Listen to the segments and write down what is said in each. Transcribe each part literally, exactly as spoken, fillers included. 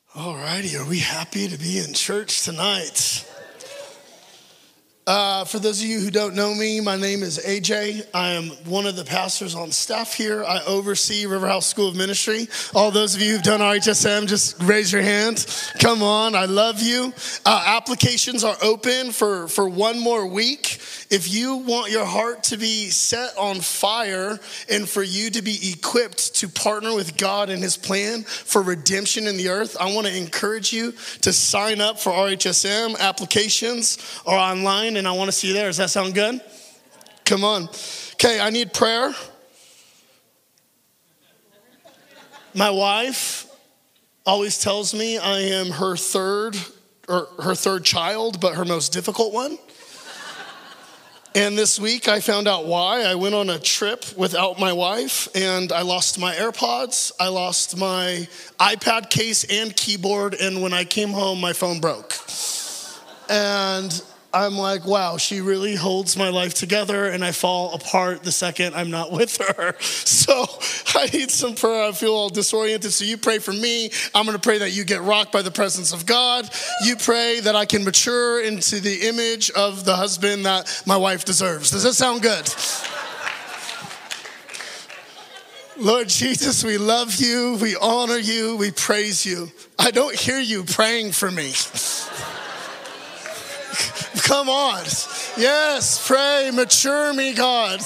All righty, are we happy to be in church tonight? Uh, for those of you who don't know me, my name is A J. I am one of the pastors on staff here. I oversee Riverhouse School of Ministry. All those of you who've done R H S M, just raise your hand. Come on, I love you. Uh, applications are open for, for one more week. If you want your heart to be set on fire and for you to be equipped to partner with God and his plan for redemption in the earth, I want to encourage you to sign up for R H S M. Applications are online, and I want to see you there. Does that sound good? Come on. Okay, I need prayer. My wife always tells me I am her third or her third child, but her most difficult one. And this week I found out why. I went on a trip without my wife and I lost my AirPods. I lost my iPad case and keyboard. And when I came home, my phone broke. And I'm like, wow, she really holds my life together, and I fall apart the second I'm not with her. So I need some prayer. I feel all disoriented. So you pray for me. I'm going to pray that you get rocked by the presence of God. You pray that I can mature into the image of the husband that my wife deserves. Does that sound good? Lord Jesus, we love you. We honor you. We praise you. I don't hear you praying for me. Come on. Yes, pray, mature me, God.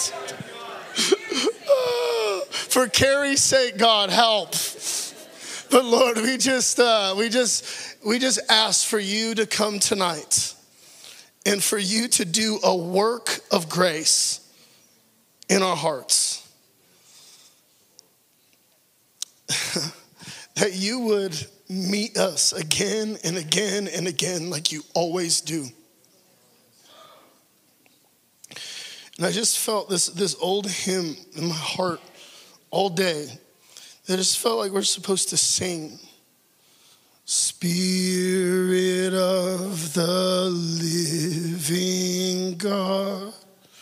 For Carrie's sake, God, help. But Lord, we just, uh, we just, we just ask for you to come tonight and for you to do a work of grace in our hearts. That you would meet us again and again and again like you always do. And I just felt this, this old hymn in my heart all day that I just felt like we're supposed to sing. Spirit of the living God,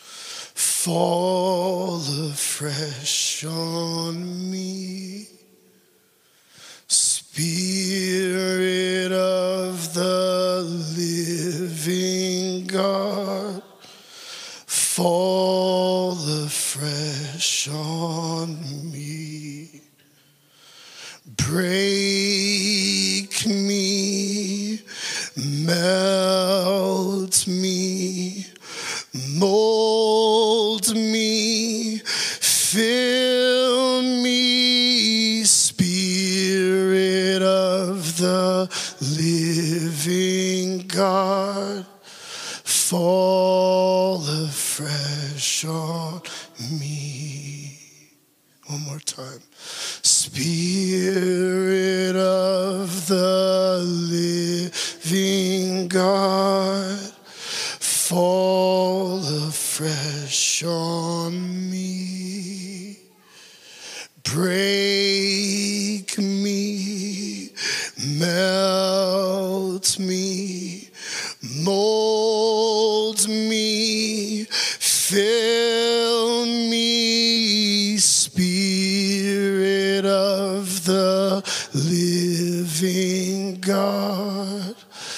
fall afresh on me. Spirit of the living God, fall afresh on me. Break me, melt me, mold me, fill me, Spirit of the living God, fall afresh on me. One more time. Spirit of the living God, fall afresh on me. Break me, melt me, mold me, fill me, Spirit of the living God,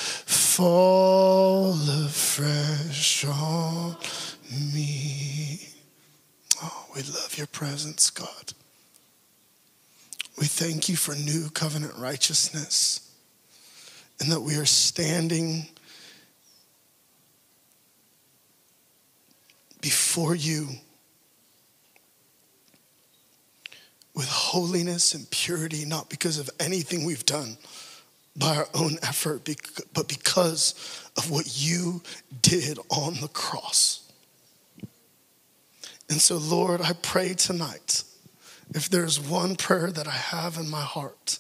fall afresh on me. Oh, we love your presence, God. We thank you for new covenant righteousness and that we are standing before you with holiness and purity, not because of anything we've done by our own effort, but because of what you did on the cross. And so, Lord, I pray tonight, if there's one prayer that I have in my heart,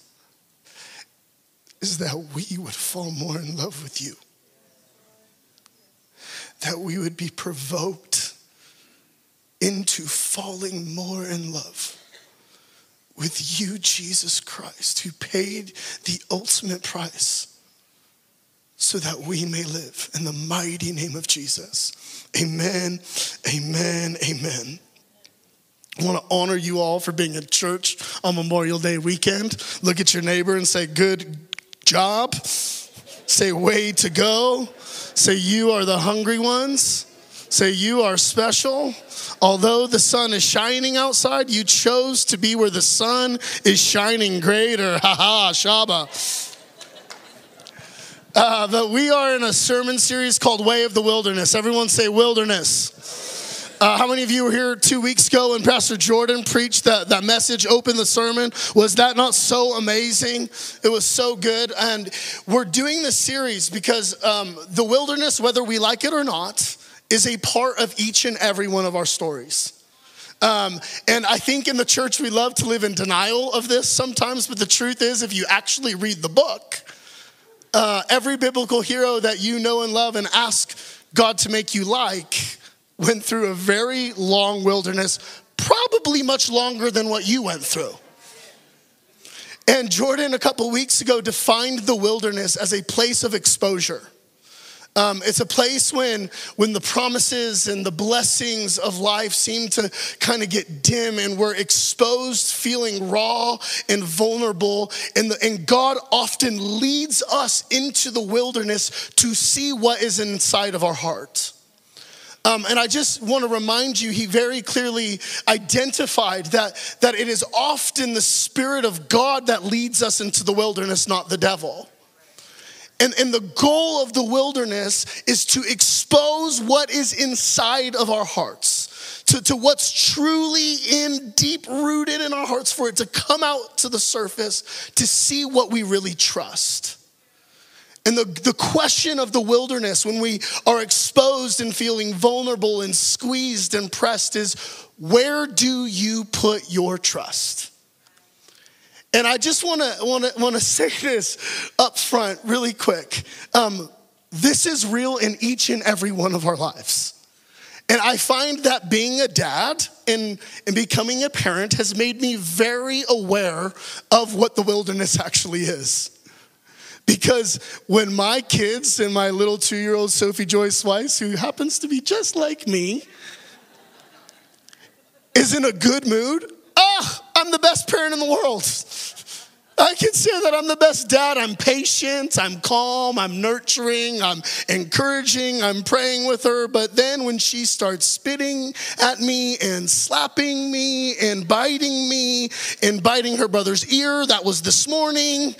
is that we would fall more in love with you. That we would be provoked into falling more in love with you, Jesus Christ, who paid the ultimate price so that we may live. In the mighty name of Jesus. Amen, amen, amen. I want to honor you all for being in church on Memorial Day weekend. Look at your neighbor and say, good job. Say, way to go. Say, you are the hungry ones. Say, you are special. Although the sun is shining outside, you chose to be where the sun is shining greater. Ha ha, Shaba. Uh, but we are in a sermon series called Way of the Wilderness. Everyone say wilderness. Uh, how many of you were here two weeks ago when Pastor Jordan preached that, that message, opened the sermon? Was that not so amazing? It was so good. And we're doing this series because um, the wilderness, whether we like it or not, is a part of each and every one of our stories. Um, and I think in the church we love to live in denial of this sometimes, but the truth is if you actually read the book, Uh, every biblical hero that you know and love and ask God to make you like went through a very long wilderness, probably much longer than what you went through. And Jordan, a couple weeks ago, defined the wilderness as a place of exposure. Um, it's a place when, when the promises and the blessings of life seem to kind of get dim and we're exposed, feeling raw and vulnerable. And, the, and God often leads us into the wilderness to see what is inside of our heart. Um, and I just want to remind you, he very clearly identified that, that it is often the Spirit of God that leads us into the wilderness, not the devil. And, and the goal of the wilderness is to expose what is inside of our hearts, to, to what's truly in, deep rooted in our hearts, for it to come out to the surface, to see what we really trust. And the, the question of the wilderness, when we are exposed and feeling vulnerable and squeezed and pressed, is where do you put your trust? And I just want to want to want to say this up front really quick. Um, this is real in each and every one of our lives. And I find that being a dad and, and becoming a parent has made me very aware of what the wilderness actually is. Because when my kids and my little two-year-old Sophie Joyce Weiss, who happens to be just like me, is in a good mood, ah, I'm the best parent in the world. I can say that I'm the best dad. I'm patient, I'm calm, I'm nurturing, I'm encouraging, I'm praying with her. But then when she starts spitting at me and slapping me and biting me and biting her brother's ear, that was this morning,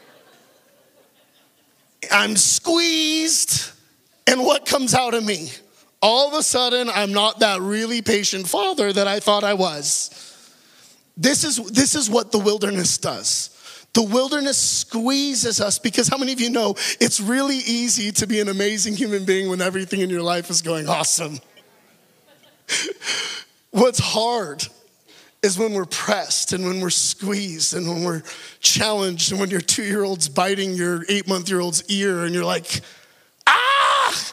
I'm squeezed. And what comes out of me? All of a sudden, I'm not that really patient father that I thought I was. This is, this is what the wilderness does. The wilderness squeezes us because how many of you know it's really easy to be an amazing human being when everything in your life is going awesome? What's hard is when we're pressed and when we're squeezed and when we're challenged and when your two-year-old's biting your eight-month-year-old's ear and you're like, ah!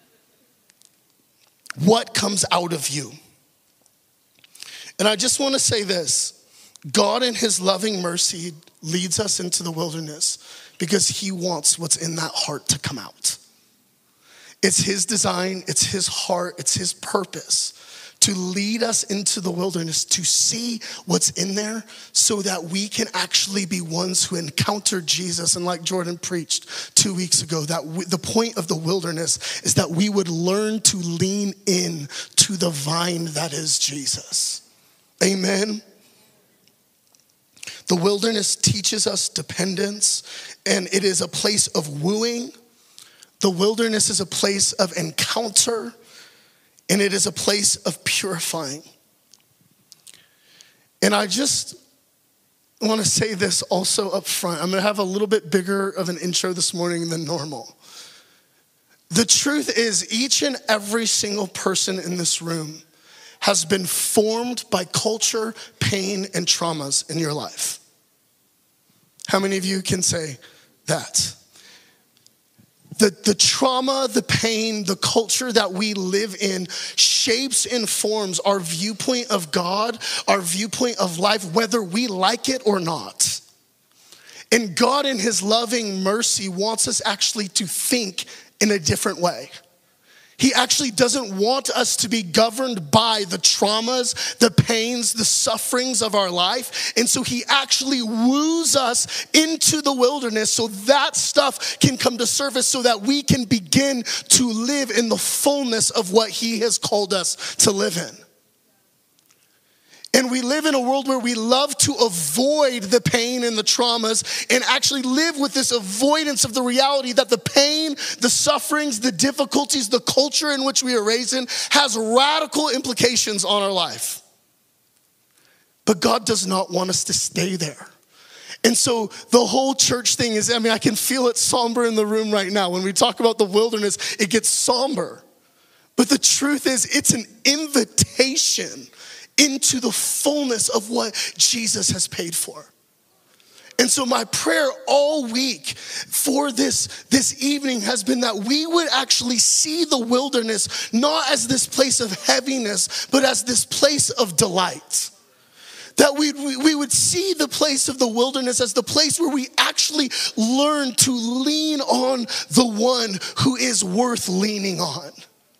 What comes out of you? And I just want to say this. God in his loving mercy leads us into the wilderness because he wants what's in that heart to come out. It's his design, it's his heart, it's his purpose to lead us into the wilderness to see what's in there so that we can actually be ones who encounter Jesus. And like Jordan preached two weeks ago, that we, the point of the wilderness is that we would learn to lean in to the vine that is Jesus. Amen. The wilderness teaches us dependence, and it is a place of wooing. The wilderness is a place of encounter, and it is a place of purifying. And I just want to say this also up front. I'm going to have a little bit bigger of an intro this morning than normal. The truth is, each and every single person in this room has been formed by culture, pain, and traumas in your life. How many of you can say that? The, the trauma, the pain, the culture that we live in shapes and forms our viewpoint of God, our viewpoint of life, whether we like it or not. And God in his loving mercy wants us actually to think in a different way. He actually doesn't want us to be governed by the traumas, the pains, the sufferings of our life. And so he actually woos us into the wilderness so that stuff can come to surface so that we can begin to live in the fullness of what he has called us to live in. And we live in a world where we love to avoid the pain and the traumas and actually live with this avoidance of the reality that the pain, the sufferings, the difficulties, the culture in which we are raised in has radical implications on our life. But God does not want us to stay there. And so the whole church thing is, I mean, I can feel it somber in the room right now. When we talk about the wilderness, it gets somber. But the truth is, it's an invitation into the fullness of what Jesus has paid for. And so my prayer all week for this, this evening has been that we would actually see the wilderness not as this place of heaviness, but as this place of delight. That we, we would see the place of the wilderness as the place where we actually learn to lean on the one who is worth leaning on.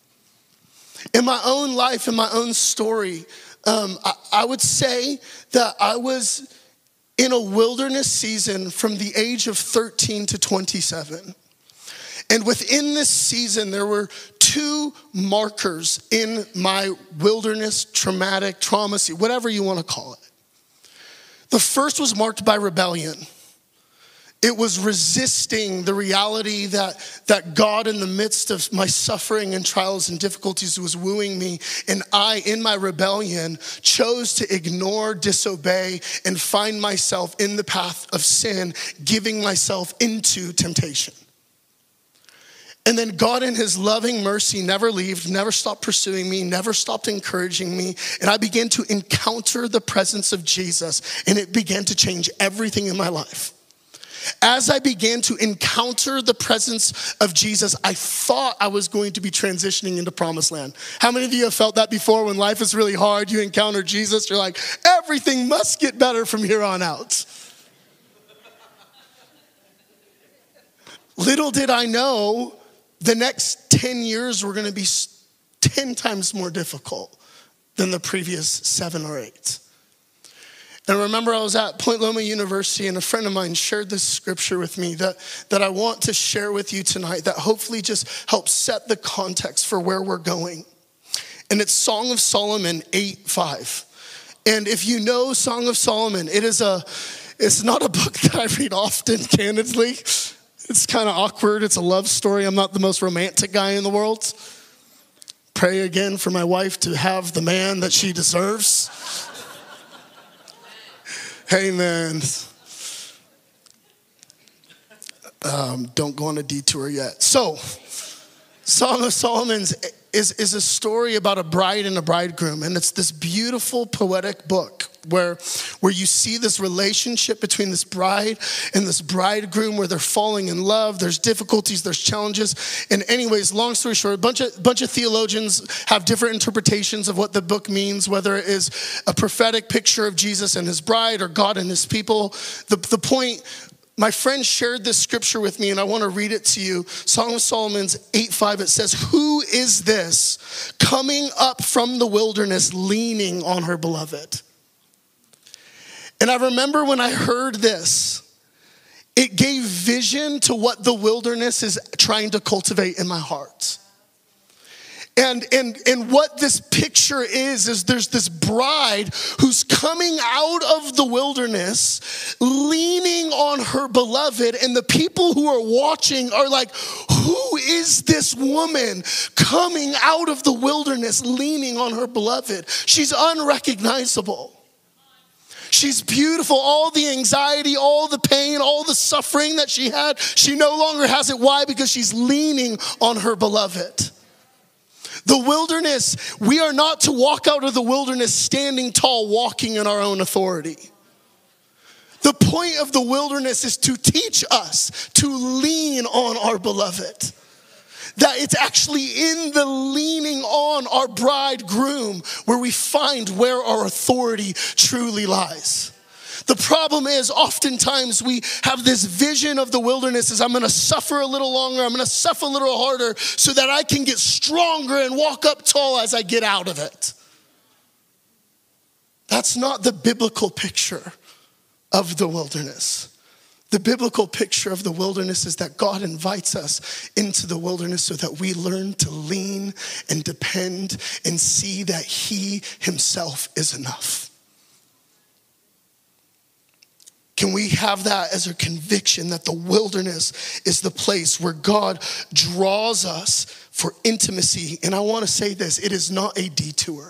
In my own life, in my own story, Um, I, I would say that I was in a wilderness season from the age of thirteen to twenty-seven. And within this season, there were two markers in my wilderness, traumatic, trauma, whatever you want to call it. The first was marked by rebellion. It was resisting the reality that, that God, in the midst of my suffering and trials and difficulties, was wooing me. And I, in my rebellion, chose to ignore, disobey, and find myself in the path of sin, giving myself into temptation. And then God, in his loving mercy, never left, never stopped pursuing me, never stopped encouraging me. And I began to encounter the presence of Jesus, and it began to change everything in my life. As I began to encounter the presence of Jesus, I thought I was going to be transitioning into promised land. How many of you have felt that before? When life is really hard, you encounter Jesus, you're like, everything must get better from here on out. Little did I know, the next ten years were going to be ten times more difficult than the previous seven or eight. And I remember I was at Point Loma University, and a friend of mine shared this scripture with me that, that I want to share with you tonight that hopefully just helps set the context for where we're going. And it's Song of Solomon eight five. And if you know Song of Solomon, it is a, it's not a book that I read often, candidly. It's kind of awkward. It's a love story. I'm not the most romantic guy in the world. Pray again for my wife to have the man that she deserves. Amen. Um, don't go on a detour yet. So, Song of Solomon is, is a story about a bride and a bridegroom. And it's this beautiful poetic book where, where you see this relationship between this bride and this bridegroom where they're falling in love. There's difficulties, there's challenges. And anyways, long story short, a bunch of, bunch of theologians have different interpretations of what the book means, whether it is a prophetic picture of Jesus and his bride or God and his people. The, the point, my friend shared this scripture with me, and I want to read it to you. Song of Solomon's eight five, it says, "Who is this coming up from the wilderness leaning on her beloved?" And I remember when I heard this, it gave vision to what the wilderness is trying to cultivate in my heart. And, and, and what this picture is, is there's this bride who's coming out of the wilderness, leaning on her beloved, and the people who are watching are like, who is this woman coming out of the wilderness, leaning on her beloved? She's unrecognizable. She's beautiful. All the anxiety, all the pain, all the suffering that she had, she no longer has it. Why? Because she's leaning on her beloved. The wilderness, we are not to walk out of the wilderness standing tall, walking in our own authority. The point of the wilderness is to teach us to lean on our beloved. That it's actually in the leaning on our bridegroom where we find where our authority truly lies. The problem is oftentimes we have this vision of the wilderness as I'm going to suffer a little longer, I'm going to suffer a little harder so that I can get stronger and walk up tall as I get out of it. That's not the biblical picture of the wilderness. The biblical picture of the wilderness is that God invites us into the wilderness so that we learn to lean and depend and see that he himself is enough. Can we have that as a conviction that the wilderness is the place where God draws us for intimacy? And I want to say this, it is not a detour.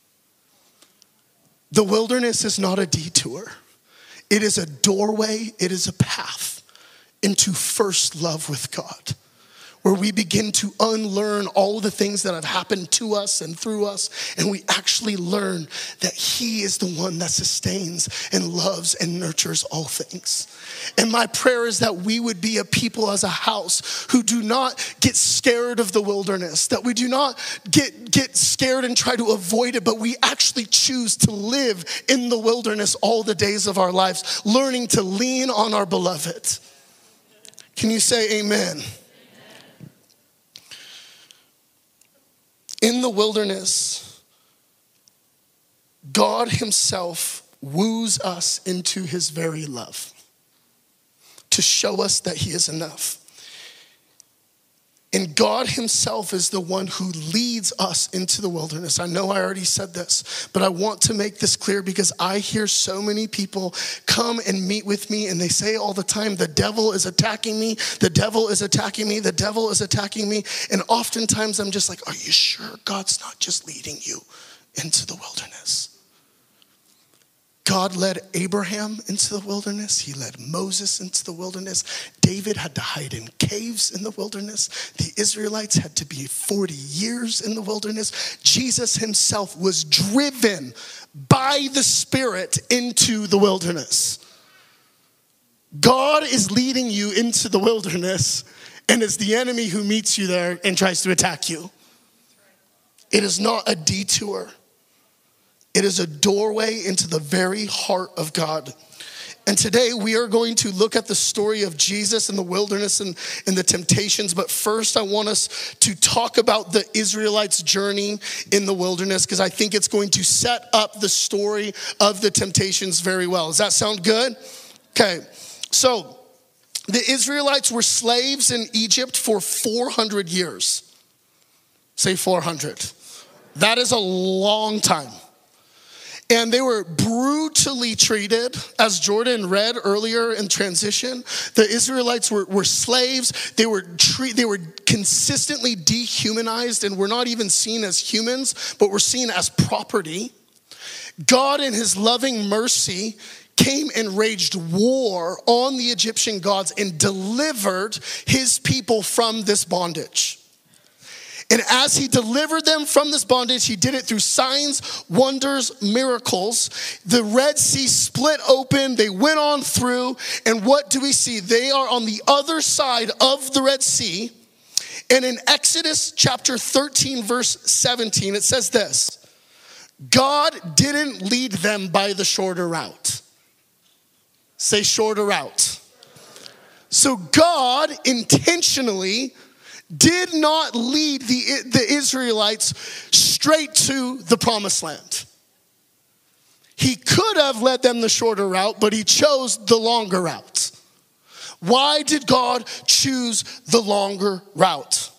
The wilderness is not a detour. It is a doorway, it is a path into first love with God, where we begin to unlearn all the things that have happened to us and through us, and we actually learn that he is the one that sustains and loves and nurtures all things. And my prayer is that we would be a people as a house who do not get scared of the wilderness, that we do not get, get scared and try to avoid it, but we actually choose to live in the wilderness all the days of our lives, learning to lean on our beloved. Can you say amen? In the wilderness, God himself woos us into his very love to show us that he is enough. And God himself is the one who leads us into the wilderness. I know I already said this, but I want to make this clear because I hear so many people come and meet with me and they say all the time, the devil is attacking me, the devil is attacking me, the devil is attacking me. And oftentimes I'm just like, are you sure God's not just leading you into the wilderness? God led Abraham into the wilderness. He led Moses into the wilderness. David had to hide in caves in the wilderness. The Israelites had to be forty years in the wilderness. Jesus himself was driven by the Spirit into the wilderness. God is leading you into the wilderness, and it's the enemy who meets you there and tries to attack you. It is not a detour. It is a doorway into the very heart of God. And today we are going to look at the story of Jesus in the wilderness and, and the temptations. But first I want us to talk about the Israelites' journey in the wilderness, because I think it's going to set up the story of the temptations very well. Does that sound good? Okay, so the Israelites were slaves in Egypt for four hundred years. Say four hundred. That is a long time. And they were brutally treated, as Jordan read earlier in transition. The Israelites were, were slaves. They were treat, they were consistently dehumanized and were not even seen as humans, but were seen as property. God in his loving mercy came and waged war on the Egyptian gods and delivered his people from this bondage. And as he delivered them from this bondage, he did it through signs, wonders, miracles. The Red Sea split open. They went on through. And what do we see? They are on the other side of the Red Sea. And in Exodus chapter thirteen, verse seventeen, it says this: God didn't lead them by the shorter route. Say shorter route. So God intentionally did not lead the, the Israelites straight to the promised land. He could have led them the shorter route, but he chose the longer route. Why did God choose the longer route?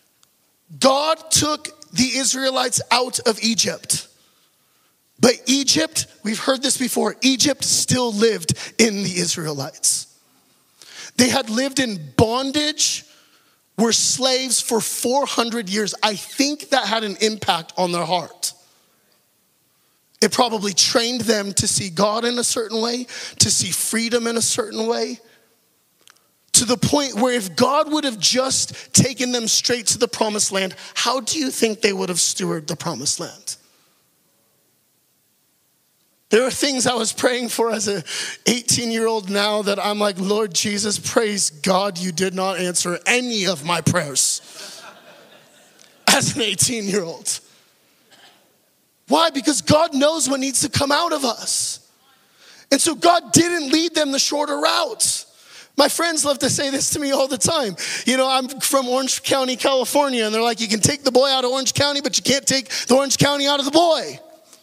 God took the Israelites out of Egypt. But Egypt, we've heard this before, Egypt still lived in the Israelites. They had lived in bondage, were slaves for four hundred years. I think that had an impact on their heart. It probably trained them to see God in a certain way, to see freedom in a certain way, to the point where if God would have just taken them straight to the promised land, how do you think they would have stewarded the promised land? There are things I was praying for as an eighteen-year-old now that I'm like, Lord Jesus, praise God you did not answer any of my prayers as an eighteen-year-old. Why? Because God knows what needs to come out of us. And so God didn't lead them the shorter routes. My friends love to say this to me all the time. You know, I'm from Orange County, California, and they're like, you can take the boy out of Orange County, but you can't take the Orange County out of the boy.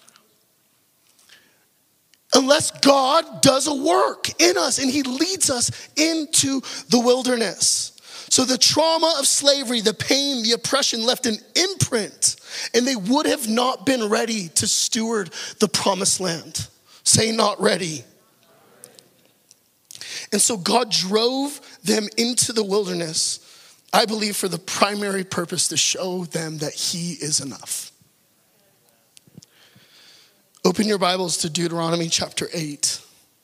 Unless God does a work in us and he leads us into the wilderness. So the trauma of slavery, the pain, the oppression left an imprint, and they would have not been ready to steward the promised land. Say not ready. And so God drove them into the wilderness, I believe, for the primary purpose to show them that he is enough. Open your Bibles to Deuteronomy chapter eight.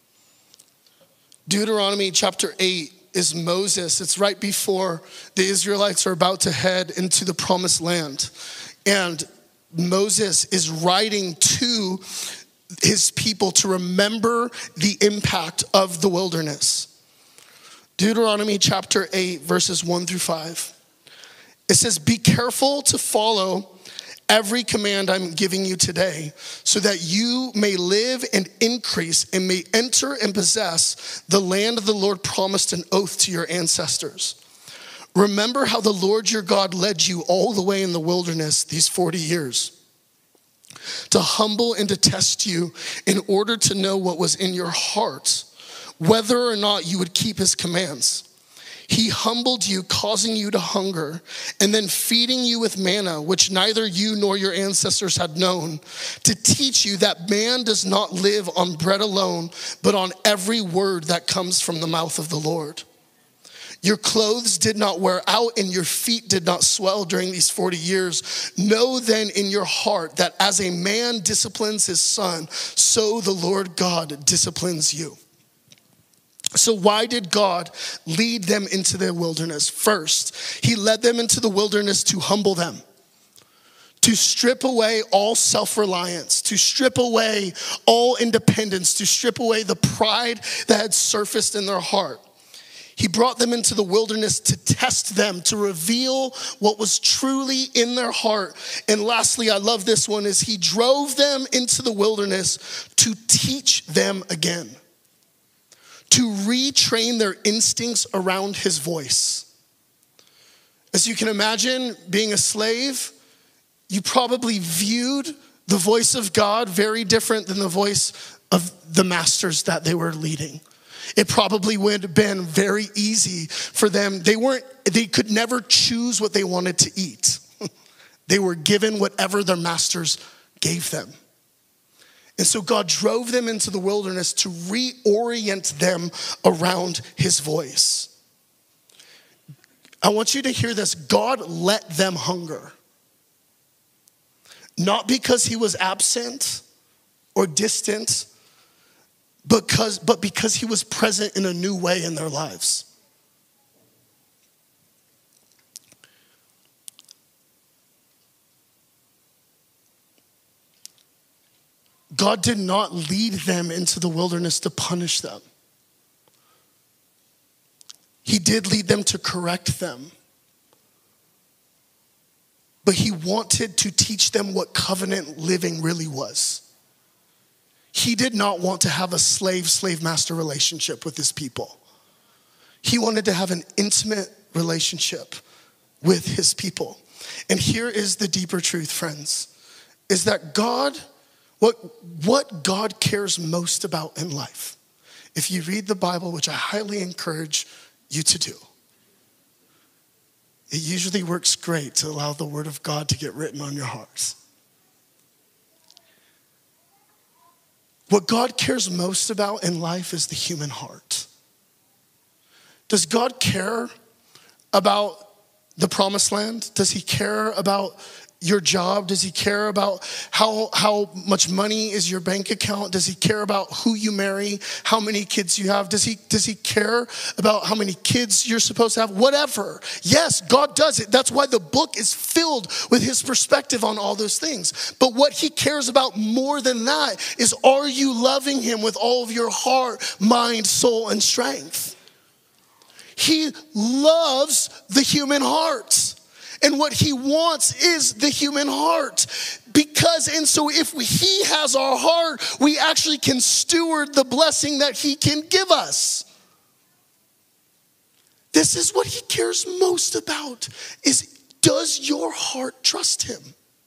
Deuteronomy chapter eight is Moses. It's right before the Israelites are about to head into the promised land. And Moses is writing to his people to remember the impact of the wilderness. Deuteronomy chapter eight, verses one through five. It says, be careful to follow every command I'm giving you today, so that you may live and increase and may enter and possess the land the Lord promised an oath to your ancestors. Remember how the Lord your God led you all the way in the wilderness these forty years, to humble and to test you in order to know what was in your heart, whether or not you would keep his commands. He humbled you, causing you to hunger, and then feeding you with manna, which neither you nor your ancestors had known, to teach you that man does not live on bread alone, but on every word that comes from the mouth of the Lord. Your clothes did not wear out and your feet did not swell during these forty years. Know then in your heart that as a man disciplines his son, so the Lord God disciplines you. So why did God lead them into the wilderness? First, he led them into the wilderness to humble them, to strip away all self-reliance, to strip away all independence, to strip away the pride that had surfaced in their heart. He brought them into the wilderness to test them, to reveal what was truly in their heart. And lastly, I love this one, is he drove them into the wilderness to teach them again, to retrain their instincts around his voice. As you can imagine, being a slave, you probably viewed the voice of God very different than the voice of the masters that they were leading. It probably would have been very easy for them. They weren't, they could never choose what they wanted to eat. They were given whatever their masters gave them. And so God drove them into the wilderness to reorient them around his voice. I want you to hear this. God let them hunger. Not because he was absent or distant, because, but because he was present in a new way in their lives. God did not lead them into the wilderness to punish them. He did lead them to correct them. But he wanted to teach them what covenant living really was. He did not want to have a slave-slave master relationship with his people. He wanted to have an intimate relationship with his people. And here is the deeper truth, friends, is that God, what, what God cares most about in life, if you read the Bible, which I highly encourage you to do, it usually works great to allow the word of God to get written on your hearts. What God cares most about in life is the human heart. Does God care about the promised land? Does he care about your job? Does he care about how, how much money is your bank account? Does he care about who you marry, how many kids you have? Does he, does he care about how many kids you're supposed to have? Whatever. Yes, God does it. That's why the book is filled with his perspective on all those things. But what he cares about more than that is, are you loving him with all of your heart, mind, soul, and strength? He loves the human heart. And what he wants is the human heart. Be- because, and so if we, he has our heart, we actually can steward the blessing that he can give us. This is what he cares most about, is does your heart trust him?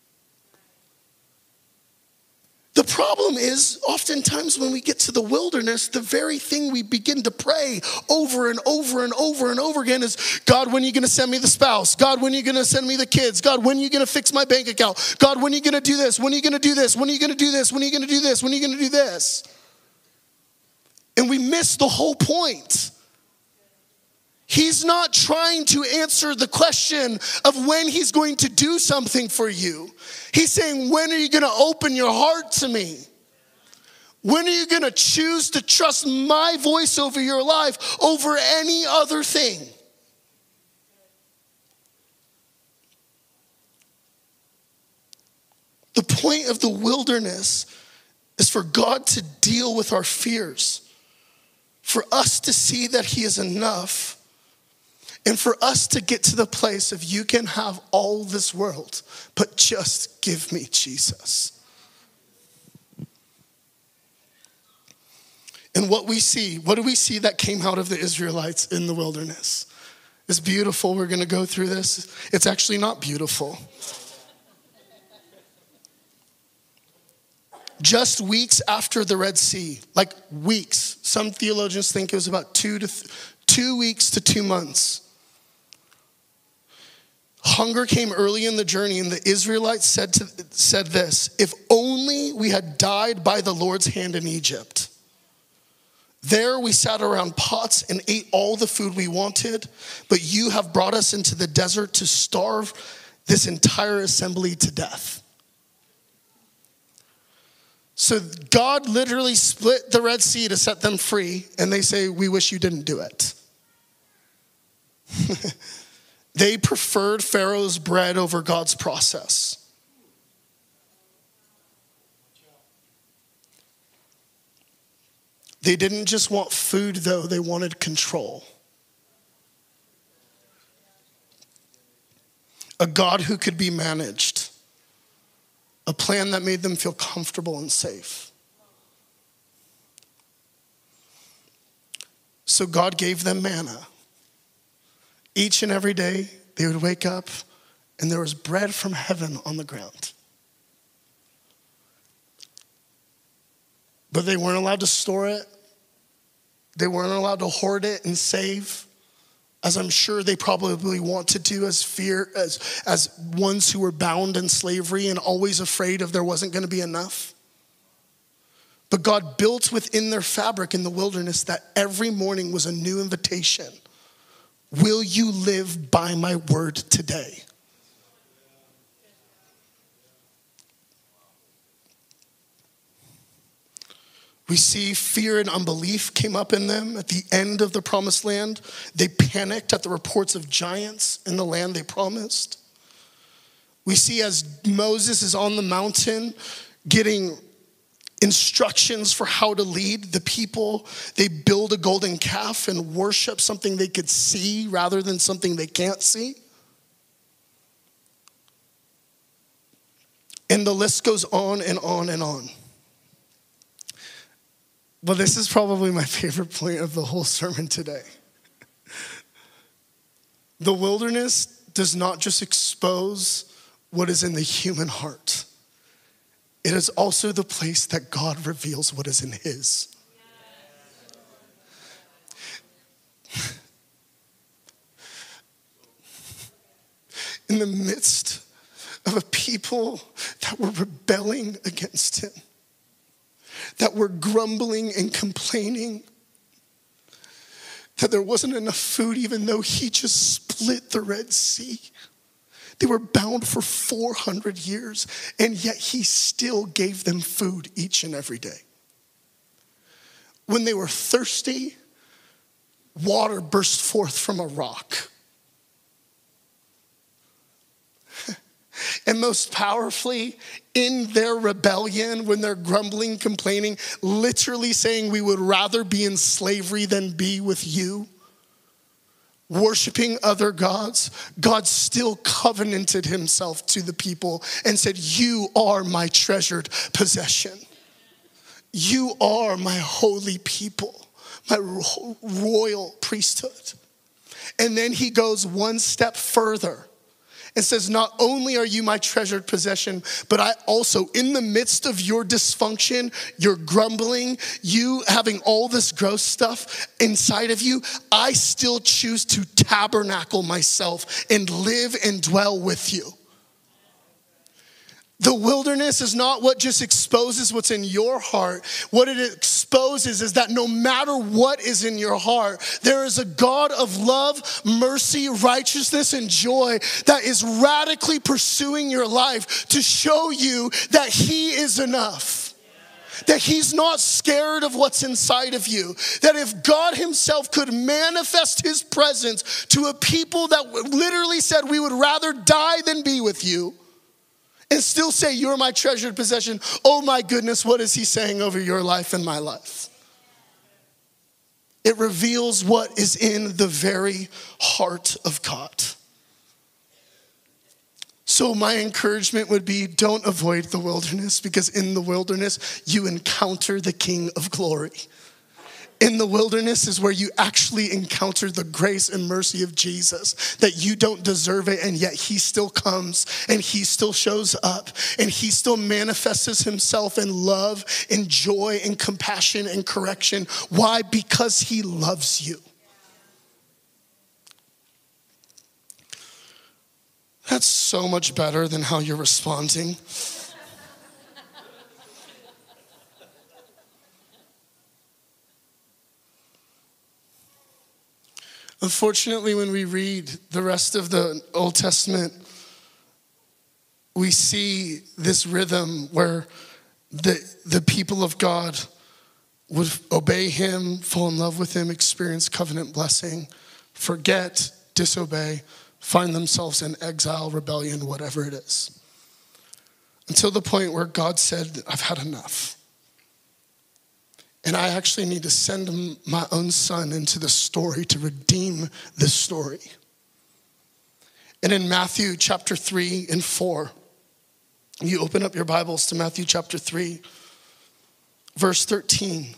The problem is, oftentimes when we get to the wilderness, the very thing we begin to pray over and over and over and over again is, God, when are you going to send me the spouse? God, when are you going to send me the kids? God, when are you going to fix my bank account? God, when are you going to do this? When are you going to do this? When are you going to do this? When are you going to do this? When are you going to do this? And we miss the whole point. He's not trying to answer the question of when he's going to do something for you. He's saying, when are you going to open your heart to me? When are you going to choose to trust my voice over your life over any other thing? The point of the wilderness is for God to deal with our fears, for us to see that he is enough, and for us to get to the place of you can have all this world, but just give me Jesus. And what we see, what do we see that came out of the Israelites in the wilderness? It's beautiful. We're going to go through this. It's actually not beautiful. Just weeks after the Red Sea, like weeks, some theologians think it was about two to th- two weeks to two months. Hunger came early in the journey, and the Israelites said to, said this, if only we had died by the Lord's hand in Egypt. There we sat around pots and ate all the food we wanted, but you have brought us into the desert to starve this entire assembly to death. So God literally split the Red Sea to set them free, and they say, we wish you didn't do it. They preferred Pharaoh's bread over God's process. They didn't just want food, though. They wanted control. A God who could be managed. A plan that made them feel comfortable and safe. So God gave them manna. Each and every day, they would wake up and there was bread from heaven on the ground. But they weren't allowed to store it. They weren't allowed to hoard it and save, as I'm sure they probably want to do as fear as, as ones who were bound in slavery and always afraid of there wasn't going to be enough. But God built within their fabric in the wilderness that every morning was a new invitation. Will you live by my word today? We see fear and unbelief came up in them at the end of the promised land. They panicked at the reports of giants in the land they promised. We see as Moses is on the mountain getting instructions for how to lead the people, they build a golden calf and worship something they could see rather than something they can't see. And the list goes on and on and on. But this is probably my favorite point of the whole sermon today. The wilderness does not just expose what is in the human heart. It is also the place that God reveals what is in his. In the midst of a people that were rebelling against him, that were grumbling and complaining, that there wasn't enough food even though he just split the Red Sea. They were bound for four hundred years, and yet he still gave them food each and every day. When they were thirsty, water burst forth from a rock. And most powerfully, in their rebellion, when they're grumbling, complaining, literally saying we would rather be in slavery than be with you, worshiping other gods, God still covenanted himself to the people and said, you are my treasured possession. You are my holy people, my royal priesthood. And then he goes one step further and says, not only are you my treasured possession, but I also, in the midst of your dysfunction, your grumbling, you having all this gross stuff inside of you, I still choose to tabernacle myself and live and dwell with you. The wilderness is not what just exposes what's in your heart. What it exposes is that no matter what is in your heart, there is a God of love, mercy, righteousness, and joy that is radically pursuing your life to show you that he is enough. That he's not scared of what's inside of you. That if God himself could manifest his presence to a people that literally said we would rather die than be with you, and still say, you're my treasured possession. Oh my goodness, what is he saying over your life and my life? It reveals what is in the very heart of God. So my encouragement would be, don't avoid the wilderness, because in the wilderness, you encounter the King of Glory. In the wilderness is where you actually encounter the grace and mercy of Jesus, that you don't deserve it, and yet he still comes and he still shows up and he still manifests himself in love and joy and compassion and correction. Why? Because he loves you. That's so much better than how you're responding. Unfortunately, when we read the rest of the Old Testament, we see this rhythm where the, the people of God would obey him, fall in love with him, experience covenant blessing, forget, disobey, find themselves in exile, rebellion, whatever it is. Until the point where God said, I've had enough. And I actually need to send my own son into the story to redeem this story. And in Matthew chapter three and four, you open up your Bibles to Matthew chapter three, verse thirteen.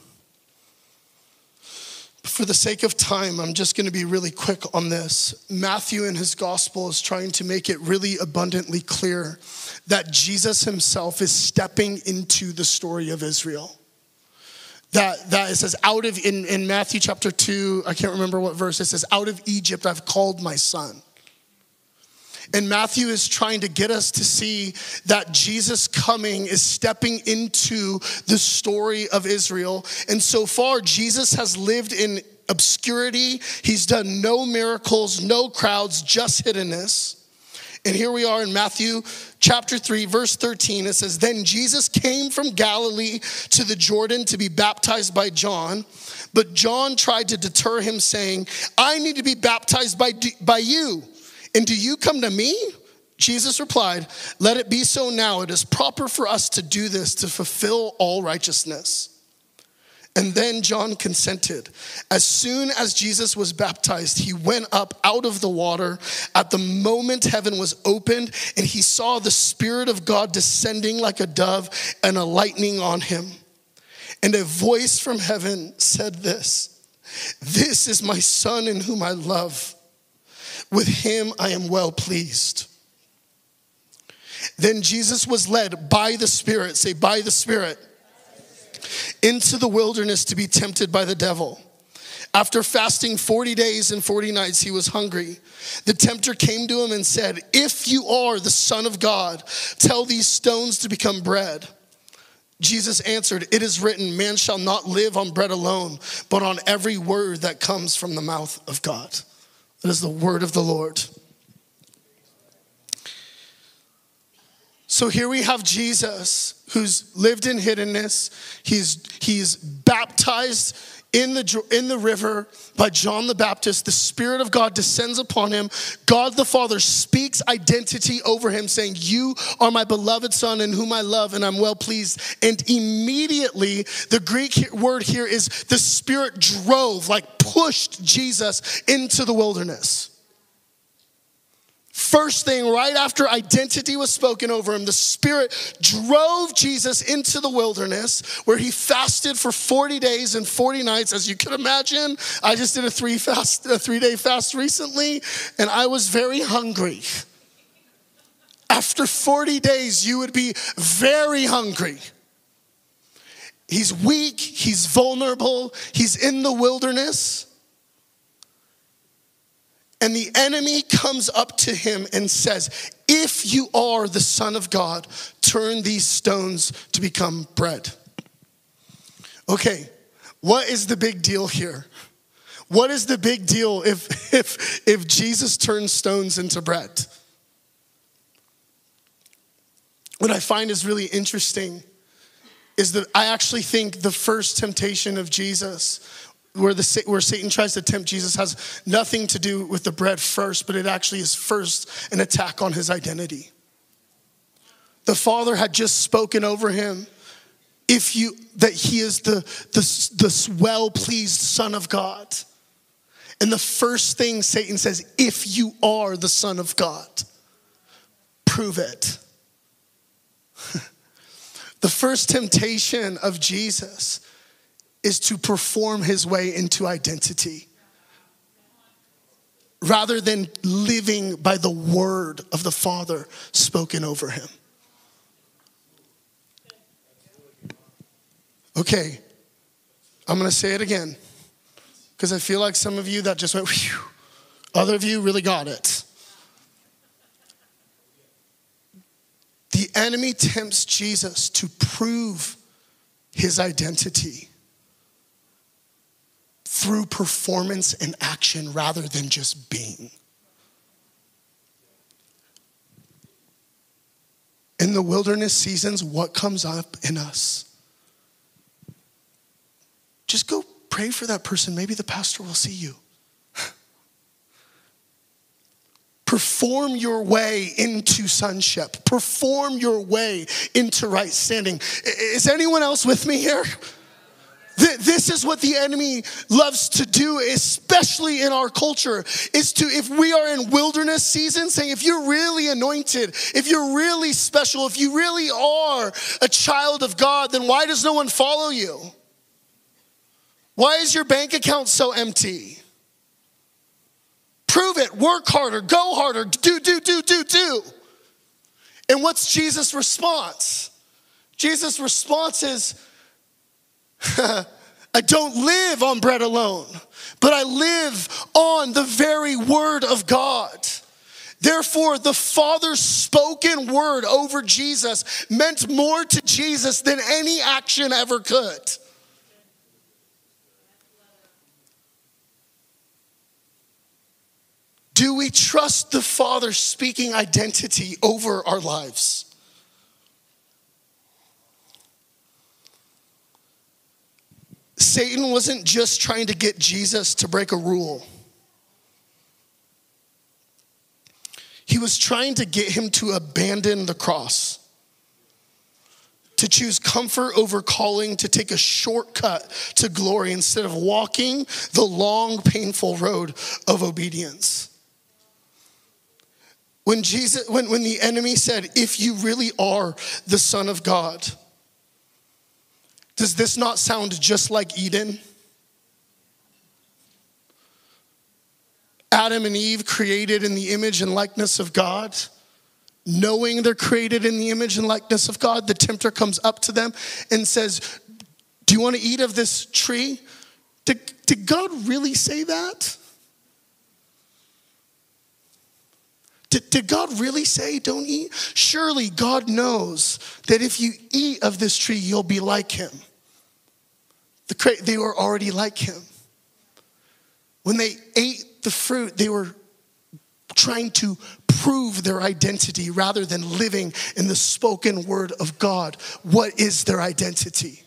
For the sake of time, I'm just going to be really quick on this. Matthew in his gospel is trying to make it really abundantly clear that Jesus himself is stepping into the story of Israel. That, that it says, out of, in, in Matthew chapter two, I can't remember what verse, it says, out of Egypt I've called my son. And Matthew is trying to get us to see that Jesus coming is stepping into the story of Israel. And so far, Jesus has lived in obscurity. He's done no miracles, no crowds, just hiddenness. And here we are in Matthew chapter three, verse thirteen. It says, then Jesus came from Galilee to the Jordan to be baptized by John. But John tried to deter him, saying, I need to be baptized by, by you. And do you come to me? Jesus replied, let it be so now. It is proper for us to do this to fulfill all righteousness. And then John consented. As soon as Jesus was baptized, he went up out of the water. At the moment, heaven was opened, and he saw the Spirit of God descending like a dove and a lightning on him. And a voice from heaven said this, this is my son in whom I love. With him I am well pleased. Then Jesus was led by the Spirit, say by the Spirit, into the wilderness to be tempted by the devil. After fasting forty days and forty nights, he was hungry. The tempter came to him and said, if you are the Son of God, tell these stones to become bread. Jesus answered, it is written, man shall not live on bread alone, but on every word that comes from the mouth of God. That is the word of the Lord. So here we have Jesus who's lived in hiddenness. He's, he's baptized in the, in the river by John the Baptist. The Spirit of God descends upon him. God the Father speaks identity over him, saying, you are my beloved Son in whom I love and I'm well pleased. And immediately, the Greek word here is the Spirit drove, like pushed Jesus into the wilderness. First thing, right after identity was spoken over him, the Spirit drove Jesus into the wilderness where he fasted for forty days and forty nights. As you can imagine, I just did a three fast, a three-day fast recently, and I was very hungry. After forty days, you would be very hungry. He's weak, he's vulnerable, he's in the wilderness. And the enemy comes up to him and says, if you are the Son of God, turn these stones to become bread. Okay, what is the big deal here? What is the big deal if, if, if Jesus turns stones into bread? What I find is really interesting is that I actually think the first temptation of Jesus, Where, the, where Satan tries to tempt Jesus, has nothing to do with the bread first, but it actually is first an attack on his identity. The Father had just spoken over him if you that he is the, the, the well-pleased Son of God. And the first thing Satan says, if you are the Son of God, prove it. The first temptation of Jesus is to perform his way into identity rather than living by the word of the Father spoken over him. Okay, I'm gonna say it again because I feel like some of you that just went, whew, other of you really got it. The enemy tempts Jesus to prove his identity through performance and action rather than just being. In the wilderness seasons, what comes up in us? Just go pray for that person. Maybe the pastor will see you. Perform your way into sonship. Perform your way into right standing. Is anyone else with me here? This is what the enemy loves to do, especially in our culture, is to, if we are in wilderness season, saying if you're really anointed, if you're really special, if you really are a child of God, then why does no one follow you? Why is your bank account so empty? Prove it, work harder, go harder, do, do, do, do, do. And what's Jesus' response? Jesus' response is, I don't live on bread alone, but I live on the very word of God. Therefore, the Father's spoken word over Jesus meant more to Jesus than any action ever could. Do we trust the Father speaking identity over our lives? Satan wasn't just trying to get Jesus to break a rule. He was trying to get him to abandon the cross, to choose comfort over calling, to take a shortcut to glory instead of walking the long, painful road of obedience. When Jesus, when, when the enemy said, if you really are the Son of God, does this not sound just like Eden? Adam and Eve created in the image and likeness of God. Knowing they're created in the image and likeness of God, the tempter comes up to them and says, do you want to eat of this tree? Did, did God really say that? Did, did God really say don't eat? Surely God knows that if you eat of this tree, you'll be like him. The, they were already like him. When they ate the fruit, they were trying to prove their identity rather than living in the spoken word of God. What is their identity?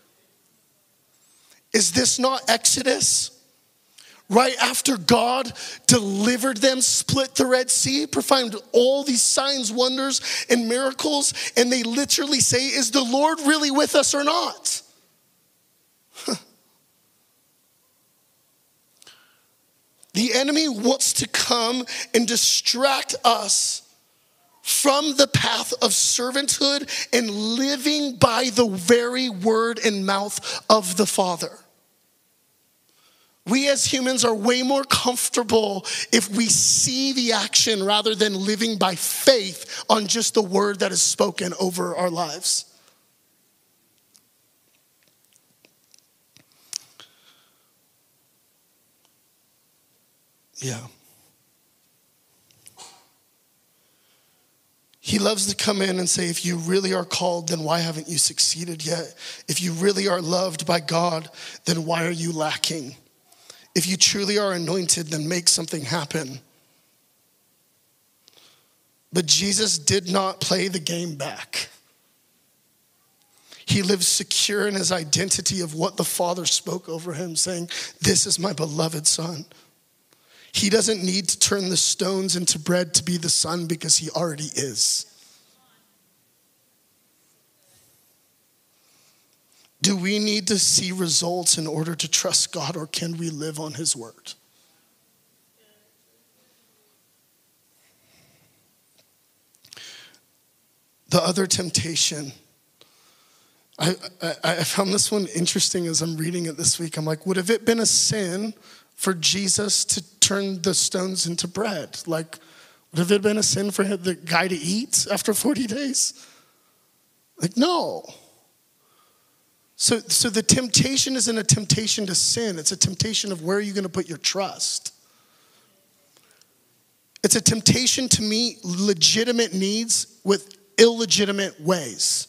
Is this not Exodus? Right after God delivered them, split the Red Sea, performed all these signs, wonders, and miracles, and they literally say, is the Lord really with us or not? The enemy wants to come and distract us from the path of servanthood and living by the very word and mouth of the Father. We as humans are way more comfortable if we see the action rather than living by faith on just the word that is spoken over our lives. Yeah. He loves to come in and say, if you really are called, then why haven't you succeeded yet? If you really are loved by God, then why are you lacking? If you truly are anointed, then make something happen. But Jesus did not play the game back. He lived secure in his identity of what the Father spoke over him, saying, this is my beloved Son. He doesn't need to turn the stones into bread to be the Son because he already is. Do we need to see results in order to trust God, or can we live on his word? The other temptation, I, I, I found this one interesting as I'm reading it this week. I'm like, would have it been a sin for Jesus to turn the stones into bread? Like, would have it been a sin for him, the guy to eat after forty days? Like, no. So, so the temptation isn't a temptation to sin. It's a temptation of where are you going to put your trust. It's a temptation to meet legitimate needs with illegitimate ways.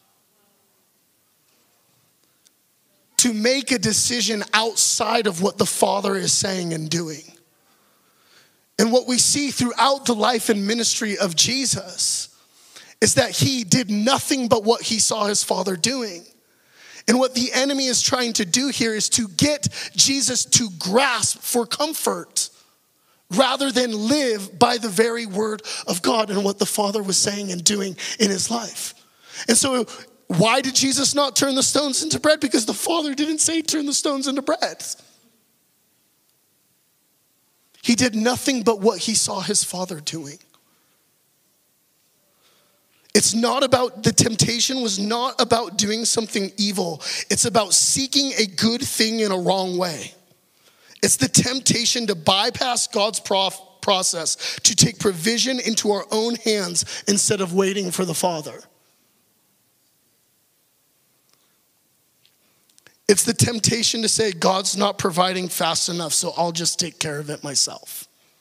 To make a decision outside of what the Father is saying and doing. And what we see throughout the life and ministry of Jesus is that he did nothing but what he saw his Father doing. And what the enemy is trying to do here is to get Jesus to grasp for comfort rather than live by the very word of God and what the Father was saying and doing in his life. And so why did Jesus not turn the stones into bread? Because the Father didn't say turn the stones into bread. He did nothing but what he saw his Father doing. It's not about, the temptation was not about doing something evil. It's about seeking a good thing in a wrong way. It's the temptation to bypass God's prof- process, to take provision into our own hands instead of waiting for the Father. It's the temptation to say, God's not providing fast enough, so I'll just take care of it myself.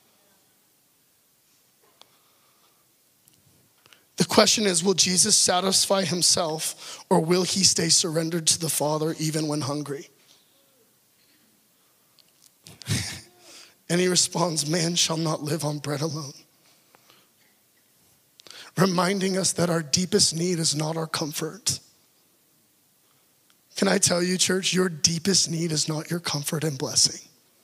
The question is, will Jesus satisfy himself, or will he stay surrendered to the Father even when hungry? And he responds, man shall not live on bread alone. Reminding us that our deepest need is not our comfort. Can I tell you, church, your deepest need is not your comfort and blessing.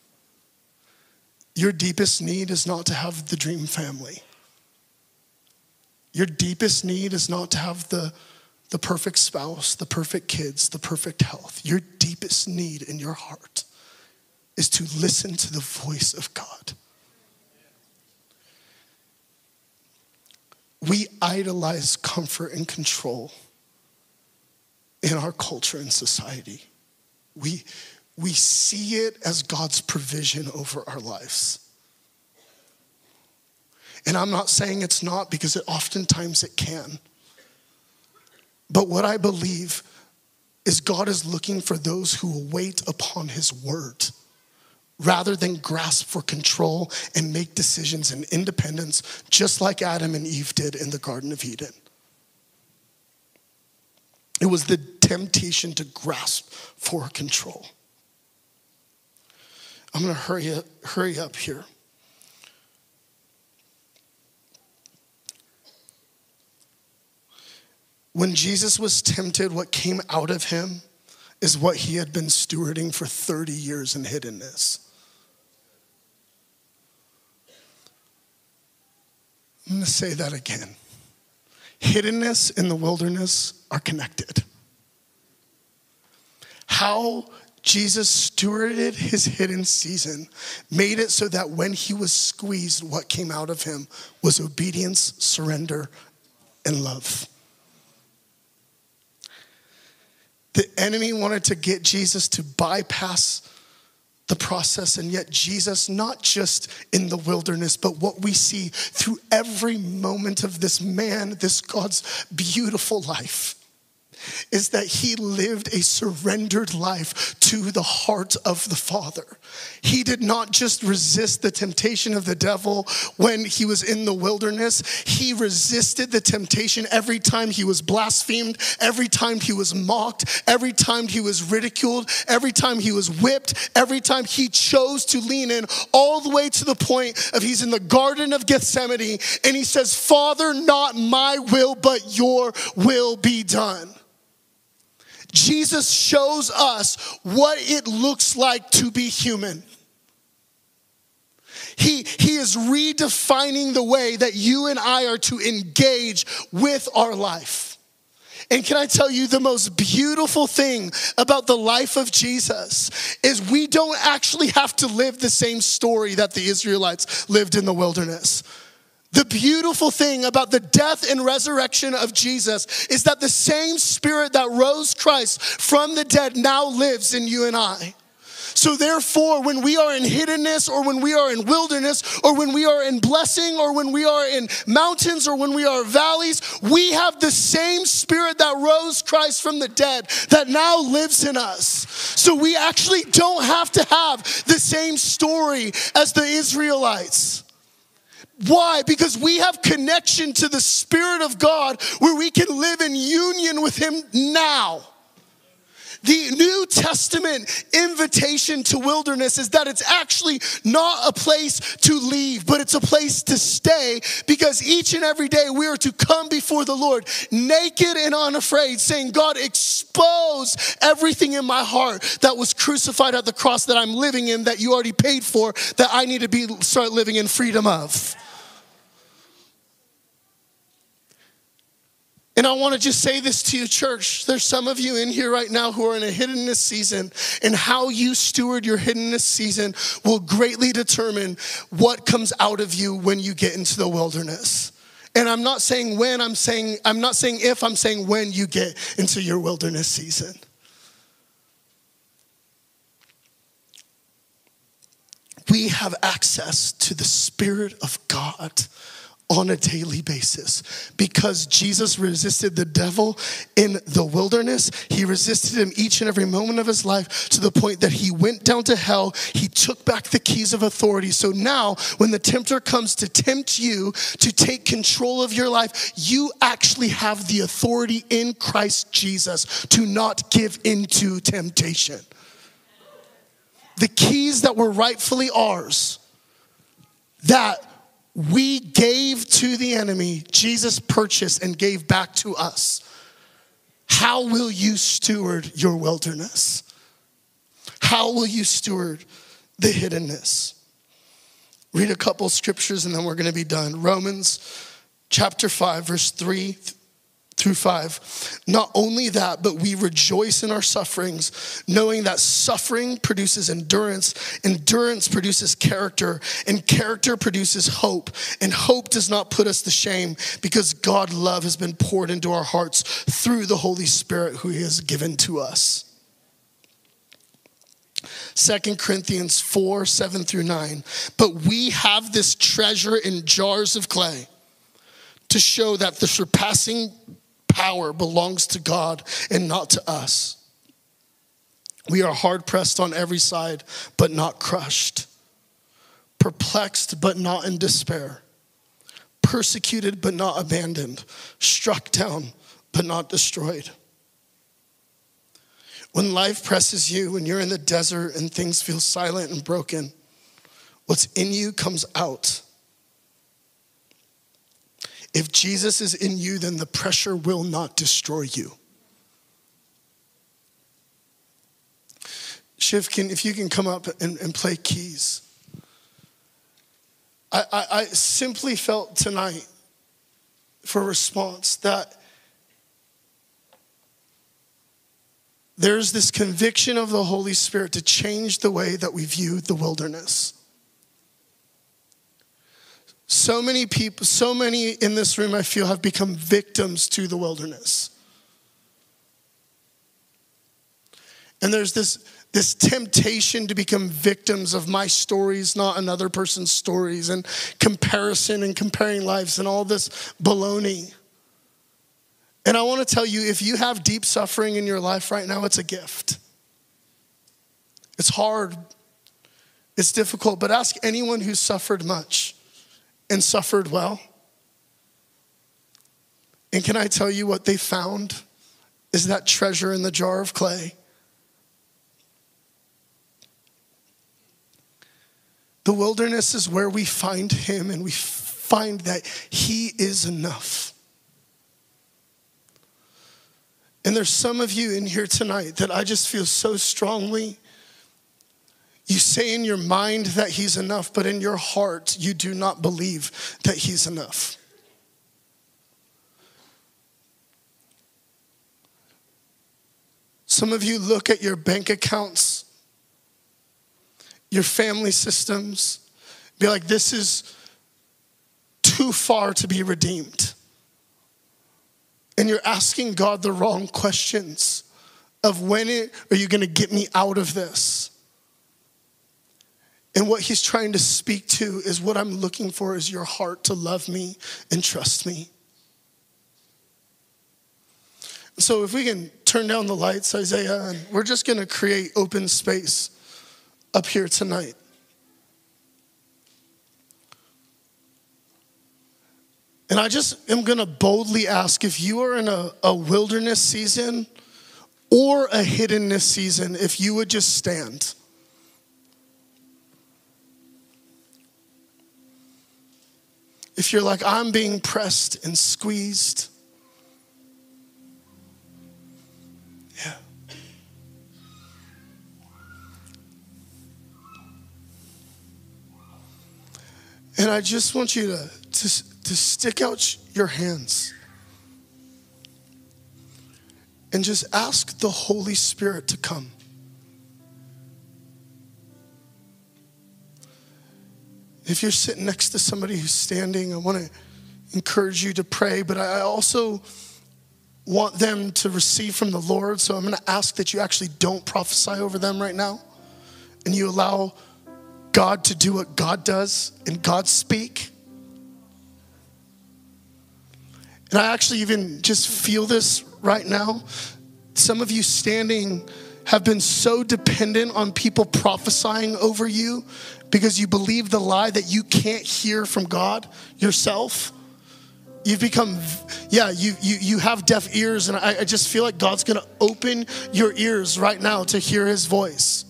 Your deepest need is not to have the dream family. Your deepest need is not to have the, the perfect spouse, the perfect kids, the perfect health. Your deepest need in your heart is to listen to the voice of God. We idolize comfort and control in our culture and society. We, we see it as God's provision over our lives. And I'm not saying it's not, because it oftentimes it can. But what I believe is God is looking for those who will wait upon his word rather than grasp for control and make decisions in independence, just like Adam and Eve did in the Garden of Eden. It was the temptation to grasp for control. I'm going to hurry up, hurry up here. When Jesus was tempted, what came out of him is what he had been stewarding for thirty years in hiddenness. I'm going to say that again. Hiddenness and the wilderness are connected. How Jesus stewarded his hidden season made it so that when he was squeezed, what came out of him was obedience, surrender, and love. The enemy wanted to get Jesus to bypass the process, and yet Jesus, not just in the wilderness, but what we see through every moment of this man, this God's beautiful life, is that he lived a surrendered life to the heart of the Father. He did not just resist the temptation of the devil when he was in the wilderness. He resisted the temptation every time he was blasphemed, every time he was mocked, every time he was ridiculed, every time he was whipped, every time he chose to lean in, all the way to the point of he's in the Garden of Gethsemane and he says, Father, not my will, but your will be done. Jesus shows us what it looks like to be human. He, he is redefining the way that you and I are to engage with our life. And can I tell you, the most beautiful thing about the life of Jesus is we don't actually have to live the same story that the Israelites lived in the wilderness. The beautiful thing about the death and resurrection of Jesus is that the same Spirit that rose Christ from the dead now lives in you and I. So therefore, when we are in hiddenness, or when we are in wilderness, or when we are in blessing, or when we are in mountains, or when we are valleys, we have the same Spirit that rose Christ from the dead that now lives in us. So we actually don't have to have the same story as the Israelites. Why? Because we have connection to the Spirit of God where we can live in union with him now. The New Testament invitation to wilderness is that it's actually not a place to leave, but it's a place to stay, because each and every day we are to come before the Lord naked and unafraid, saying, God, expose everything in my heart that was crucified at the cross that I'm living in, that you already paid for, that I need to be start living in freedom of. And I want to just say this to you, church. There's some of you in here right now who are in a hiddenness season, and how you steward your hiddenness season will greatly determine what comes out of you when you get into the wilderness. And I'm not saying when, I'm saying, I'm not saying if, I'm saying when you get into your wilderness season. We have access to the Spirit of God on a daily basis. Because Jesus resisted the devil in the wilderness, he resisted him each and every moment of his life, to the point that he went down to hell. He took back the keys of authority. So now when the tempter comes to tempt you to take control of your life, you actually have the authority in Christ Jesus to not give into temptation. The keys that were rightfully ours, that we gave to the enemy, Jesus purchased and gave back to us. How will you steward your wilderness? How will you steward the hiddenness? Read a couple scriptures and then we're going to be done. Romans chapter five, verse three through five. Not only that, but we rejoice in our sufferings, knowing that suffering produces endurance, endurance produces character, and character produces hope. And hope does not put us to shame, because God's love has been poured into our hearts through the Holy Spirit who he has given to us. Second Corinthians four, seven through nine. But we have this treasure in jars of clay to show that the surpassing power belongs to God and not to us. We are hard pressed on every side, but not crushed. Perplexed, but not in despair. Persecuted, but not abandoned. Struck down, but not destroyed. When life presses you, when you're in the desert and things feel silent and broken, what's in you comes out. If Jesus is in you, then the pressure will not destroy you. Shiv, can, if you can come up and, and play keys. I, I, I simply felt tonight for a response that there's this conviction of the Holy Spirit to change the way that we view the wilderness. So many people, so many in this room, I feel, have become victims to the wilderness. And there's this, this temptation to become victims of my stories, not another person's stories, and comparison and comparing lives and all this baloney. And I want to tell you, if you have deep suffering in your life right now, it's a gift. It's hard. It's difficult. But ask anyone who's suffered much and suffered well. And can I tell you what they found is that treasure in the jar of clay. The wilderness is where we find him, and we find that he is enough. And there's some of you in here tonight that I just feel so strongly. You say in your mind that he's enough, but in your heart, you do not believe that he's enough. Some of you look at your bank accounts, your family systems, be like, this is too far to be redeemed. And you're asking God the wrong questions of when it, are you going to get me out of this? And what he's trying to speak to is what I'm looking for is your heart to love me and trust me. So if we can turn down the lights, Isaiah, and we're just going to create open space up here tonight. And I just am going to boldly ask, if you are in a, a wilderness season or a hiddenness season, if you would just stand. If you're like, I'm being pressed and squeezed. Yeah. And I just want you to, to, to stick out your hands and just ask the Holy Spirit to come. If you're sitting next to somebody who's standing, I want to encourage you to pray, but I also want them to receive from the Lord. So I'm going to ask that you actually don't prophesy over them right now, and you allow God to do what God does and God speak. And I actually even just feel this right now. Some of you standing have been so dependent on people prophesying over you because you believe the lie that you can't hear from God yourself. You've become, yeah, you you you have deaf ears, and I, I just feel like God's gonna open your ears right now to hear his voice.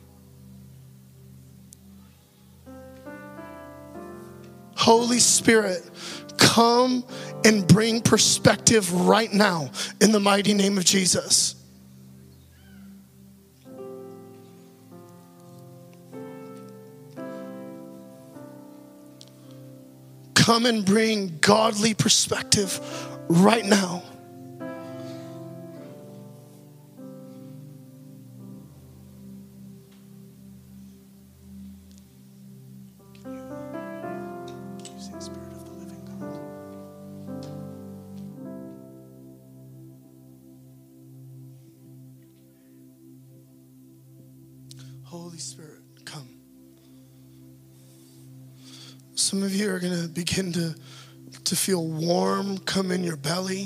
Holy Spirit, come and bring perspective right now in the mighty name of Jesus. Come and bring godly perspective right now. Spirit of the living God. Holy Spirit, come. Some of you are going to begin to, to feel warm come in your belly.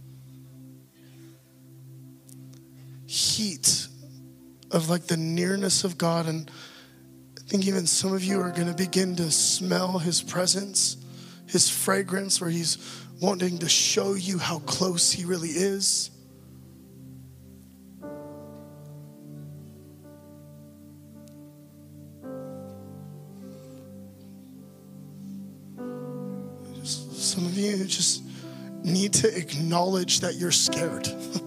Heat of like the nearness of God. And I think even some of you are going to begin to smell his presence, his fragrance, where he's wanting to show you how close he really is. Some of you just need to acknowledge that you're scared.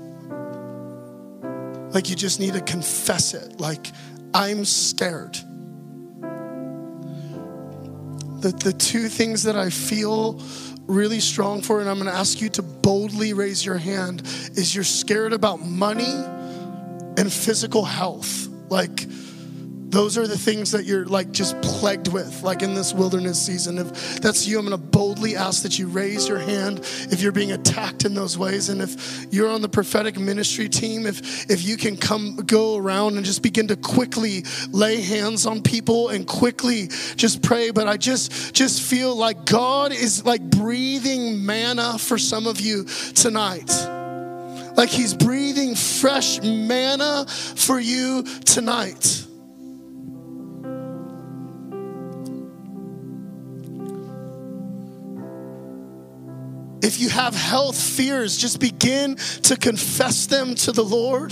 Like you just need to confess it. Like, I'm scared. The, the two things that I feel really strong for, and I'm going to ask you to boldly raise your hand, is you're scared about money and physical health. Like, those are the things that you're like just plagued with, like in this wilderness season. If that's you, I'm going to boldly ask that you raise your hand if you're being attacked in those ways. And if you're on the prophetic ministry team, if if you can come go around and just begin to quickly lay hands on people and quickly just pray. But I just just feel like God is like breathing manna for some of you tonight. Like he's breathing fresh manna for you tonight. If you have health fears, just begin to confess them to the Lord.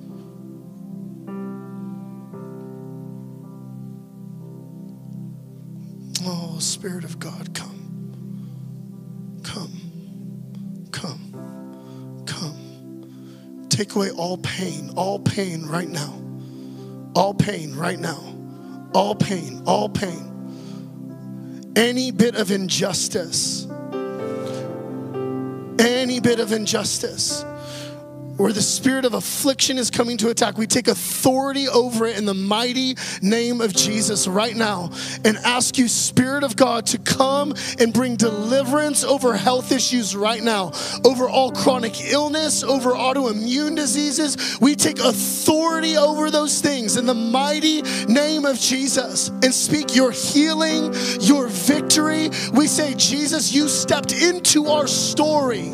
Oh, Spirit of God, come. Come. Come. Come. Take away all pain, all pain right now. All pain right now. All pain, all pain. Any bit of injustice. Any bit of injustice where the spirit of affliction is coming to attack, we take authority over it in the mighty name of Jesus right now and ask you, Spirit of God, to come and bring deliverance over health issues right now, over all chronic illness, over autoimmune diseases. We take authority over those things in the mighty name of Jesus and speak your healing, your victory. We say, Jesus, you stepped into our story.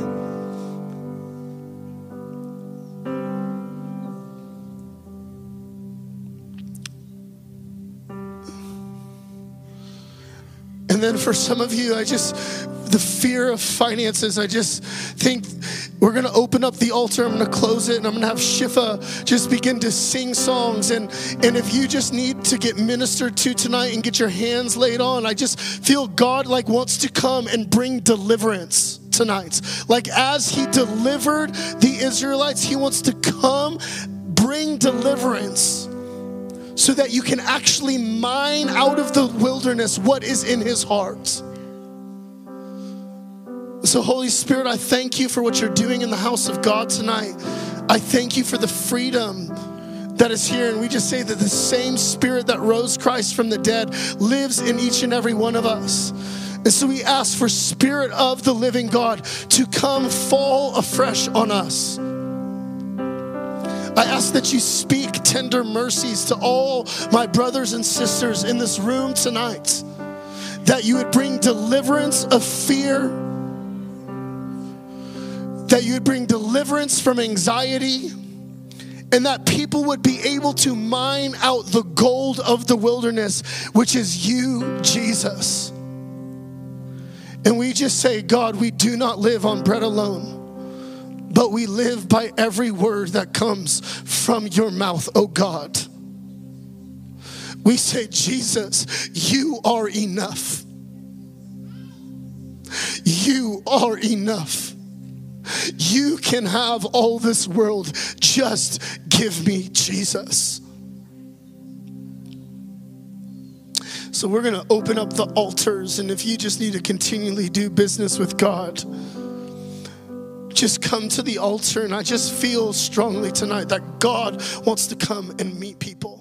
And then for some of you, I just, the fear of finances, I just think we're going to open up the altar. I'm going to close it and I'm going to have Shifa just begin to sing songs. And, and if you just need to get ministered to tonight and get your hands laid on, I just feel God like wants to come and bring deliverance tonight. Like as he delivered the Israelites, he wants to come bring deliverance, so that you can actually mine out of the wilderness what is in his heart. So Holy Spirit, I thank you for what you're doing in the house of God tonight. I thank you for the freedom that is here. And we just say that the same Spirit that rose Christ from the dead lives in each and every one of us. And so we ask for Spirit of the living God to come fall afresh on us. I ask that you speak tender mercies to all my brothers and sisters in this room tonight, that you would bring deliverance of fear, that you would bring deliverance from anxiety, and that people would be able to mine out the gold of the wilderness, which is you, Jesus. And we just say, God, we do not live on bread alone, but we live by every word that comes from your mouth, oh God. We say, Jesus, you are enough. You are enough. You can have all this world. Just give me Jesus. So we're going to open up the altars, and if you just need to continually do business with God, just come to the altar. And I just feel strongly tonight that God wants to come and meet people.